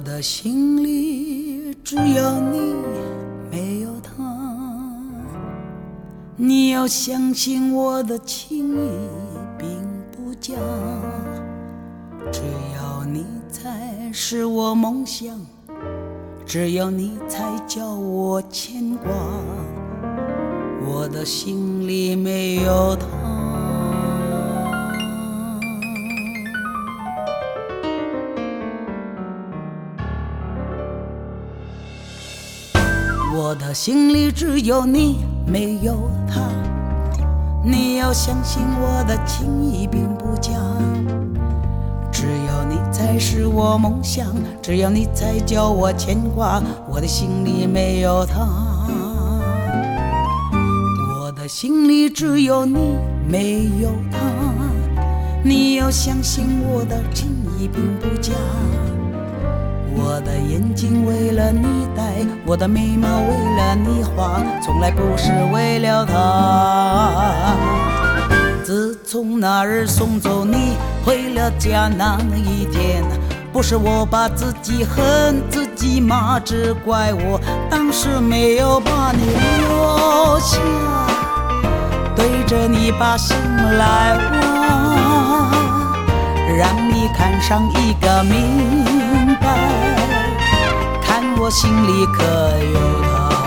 的心里只有你，没有他。你要相信我的情意并不假，只要你在是我梦想，只有你才叫我牵挂。我的心里没有他。我的心里只有你，没有他。你要相信我的情意并不假，只有你才是我梦想，只有你才叫我牵挂。我的心里没有他。我的心里只有你，没有他。你要相信我的情意并不假，我的眼睛为了你戴，我的眉毛为了你画，从来不是为了他。自从那日送走你回了家那一天，不是我把自己恨自己骂，只怪我当时没有把你留下，对着你把心来挖，让你看上一个明白，看我心里可有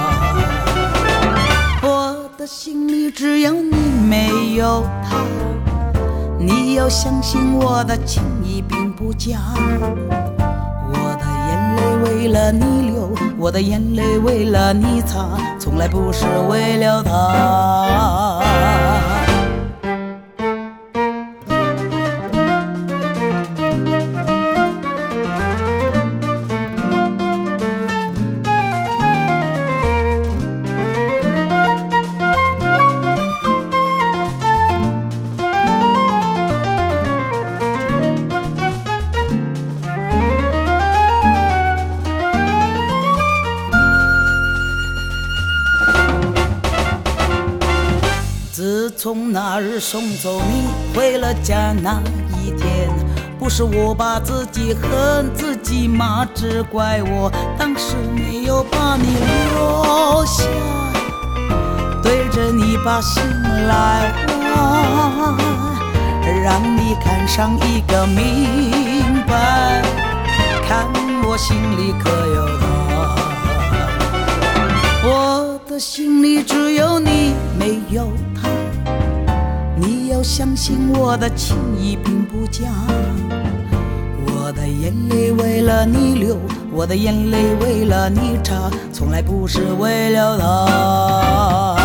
他。我的心里只有你，没有他。你要相信我的情意并不假，我的眼泪为了你流，我的眼泪为了你擦，从来不是为了他。自从那日送走你回了家那一天，不是我把自己恨自己骂，只怪我当时没有把你留下，对着你把心来挖，让你看上一个明白，看我心里可有他。我的心里只有你，没有他。你要相信我的情意并不假，我的眼泪为了你流，我的眼泪为了你擦，从来不是为了他。